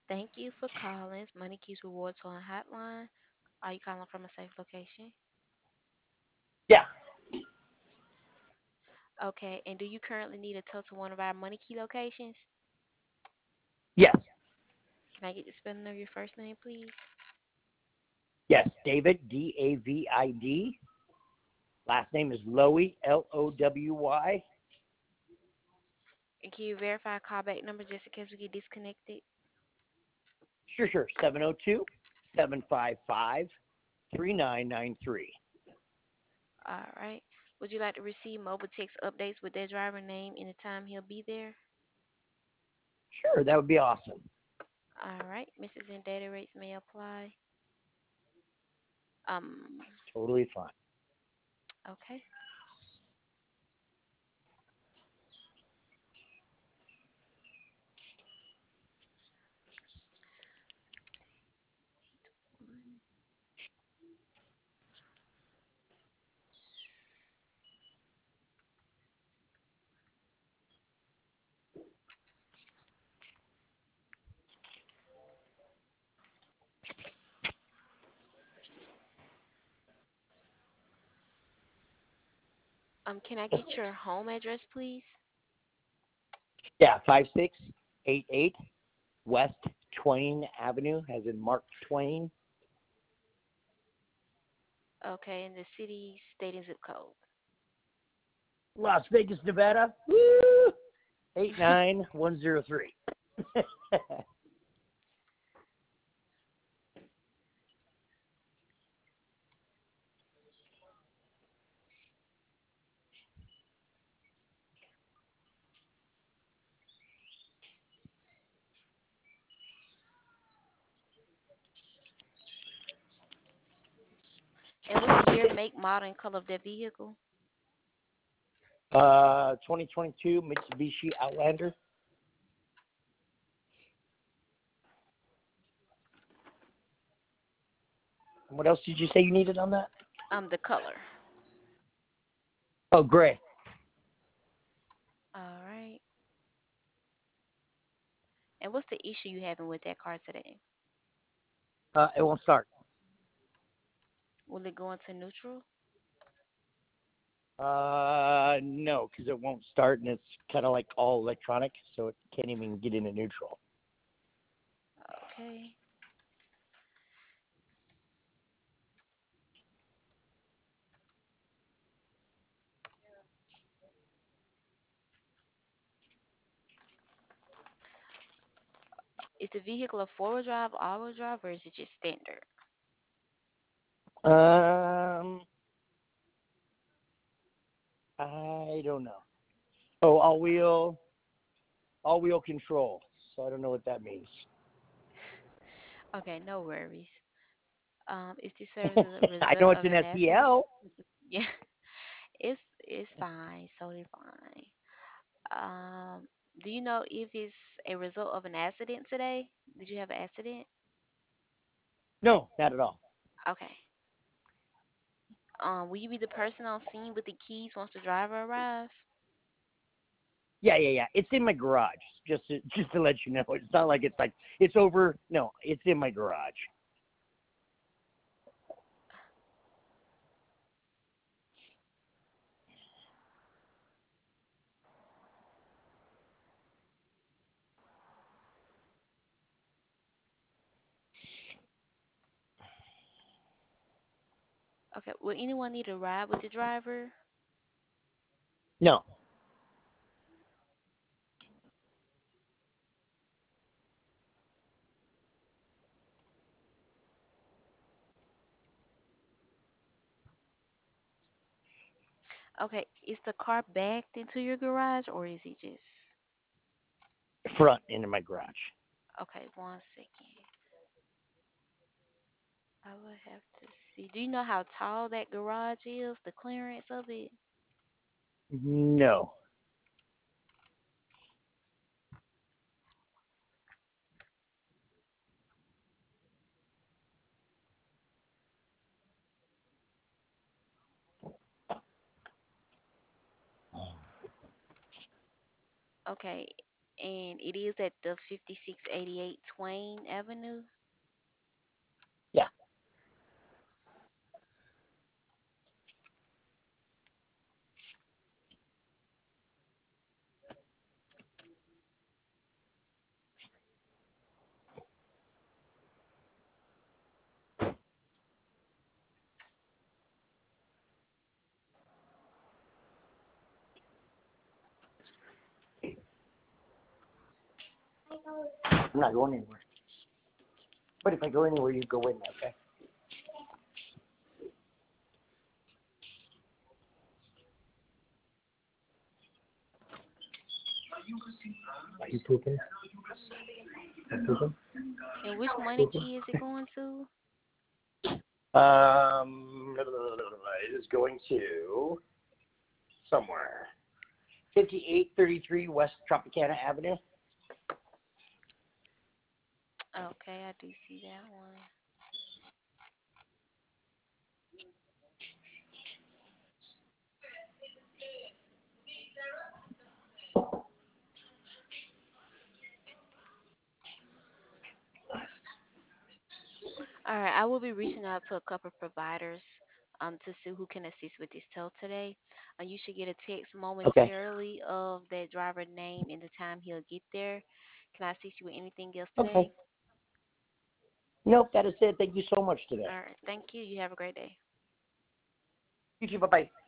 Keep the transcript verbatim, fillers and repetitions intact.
Thank you for calling Money Keys Rewards on Hotline. Are you calling from a safe location? Yeah. Okay, and do you currently need a tow to one of our Money Key locations? Yes. Can I get the spelling of your first name, please? Yes. David, D A V I D. Last name is Lowy, L O W Y. And can you verify a callback number just in case we get disconnected? Sure, sure. Seven zero two seven five five three nine nine three. All right. Would you like to receive mobile text updates with their driver name and the time he'll be there? Sure, that would be awesome. All right. Missus and data rates may apply. Um, Totally fine. okay. Um, can I get your home address, please? Yeah, five six eight eight West Twain Avenue, as in Mark Twain. Okay, and the city, state, and zip code. Las Vegas, Nevada. Woo! eight nine one zero three. And what's the year, make, model, and color of that vehicle? uh, twenty twenty-two Mitsubishi Outlander. What else did you say you needed on that? Um, the color. Oh, gray. All right. And what's the issue you having with that car today? Uh, it won't start. Will it go into neutral? Uh, no, because it won't start, and it's kind of like all electronic, so it can't even get into neutral. Okay. Is the vehicle a four-wheel drive, all-wheel drive, or is it just standard? Um, I don't know. Oh, all wheel, all wheel control. So I don't know what that means. Okay, no worries. Um, is this service as a I result know it's of an an accident? S E L. Yeah, it's it's fine, totally fine. Um, do you know if it's a result of an accident today? Did you have an accident? No, not at all. Okay. Um, will you be the person on scene with the keys once the driver arrives? Yeah, yeah, yeah. It's in my garage. Just to, just to let you know, it's not like it's like it's over. No, it's in my garage. Okay. Will anyone need a ride with the driver? No. Okay. Is the car backed into your garage or is it just Front into my garage. okay, one second. I would have to see. Do you know how tall that garage is? The clearance of it? No. Okay. And it is at the fifty-six eighty-eight Twain Avenue. Yeah. I'm not going anywhere. But if I go anywhere, you go with me, okay? Are you pooping? Are you pooping? And which money Pooping? key is it going to? Um, it is going to somewhere. fifty-eight thirty-three West Tropicana Avenue. Okay, I do see that one. All right, I will be reaching out to a couple of providers um to see who can assist with this tow today. Uh, you should get a text Okay. momentarily of that driver name and the time he'll get there. Can I assist you with anything else Okay. today? Nope, that is it. Thank you so much today. All right, thank you. You have a great day. You too. Bye bye.